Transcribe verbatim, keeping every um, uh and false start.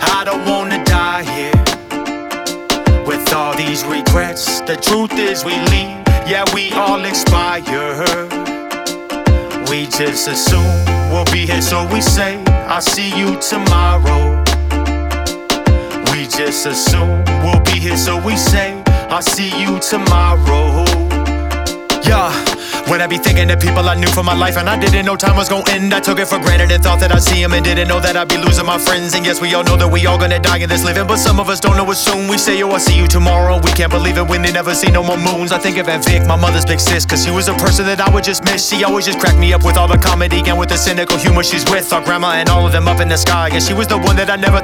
I don't wanna die here with all these regrets. The truth is we leave, yeah, we all expire. We just assume we'll be here, so we say, I'll see you tomorrow. We just assume we'll be here, so we say, I'll see you tomorrow. Yeah, when I be thinking of people I knew for my life and I didn't know time was gonna end, I took it for granted and thought that I'd see them and didn't know that I'd be losing my friends. And yes, we all know that we all gonna die in this living, but some of us don't know it soon. We say, yo, I'll see you tomorrow. We can't believe it when they never see no more moons. I think of Aunt Vic, my mother's big sis, cause she was a person that I would just miss. She always just cracked me up with all the comedy and with the cynical humor she's with. Our grandma and all of them up in the sky, and she was the one that I never